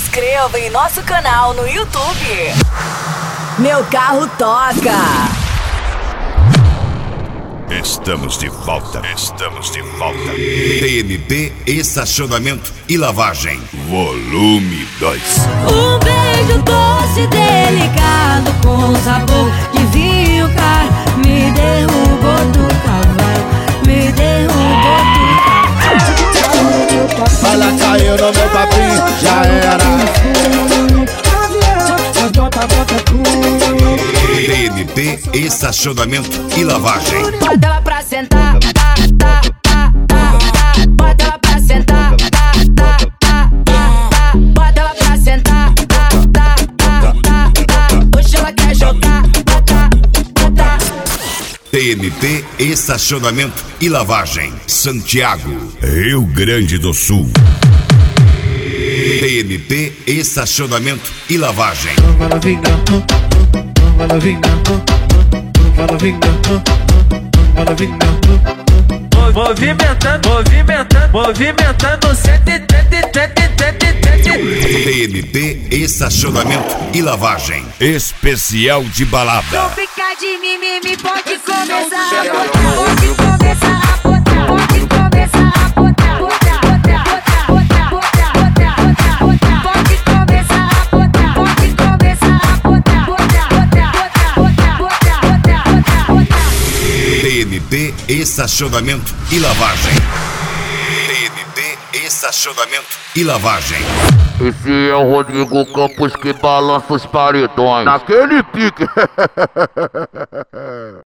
inscreva em nosso canal no YouTube. Meu carro toca. Estamos de volta. TMP Estacionamento e Lavagem, volume 2. Um beijo doce, delicado, com sabor de vinho caro, me derrubou do cavalo, me derrubou do cavalo. Ela caiu no meu papinho, já era. TMP Estacionamento e Lavagem. Bota ela pra sentar, bota ela pra sentar, bota ela pra sentar, hoje ela quer jogar, TMP Estacionamento e Lavagem, Santiago, Rio Grande do Sul. TMP Estacionamento e Lavagem. Movimentando TMP Estacionamento e Lavagem, especial de balada. Não fica de mimimi, pode começar a botar, pode começar a botar, pode começar a botar, pode começar a botar, pode começar a botar. TMP Estacionamento e Lavagem. TMP Estacionamento e Lavagem. Esse é o Rodrigo Campos que balança os paredões. Naquele pique.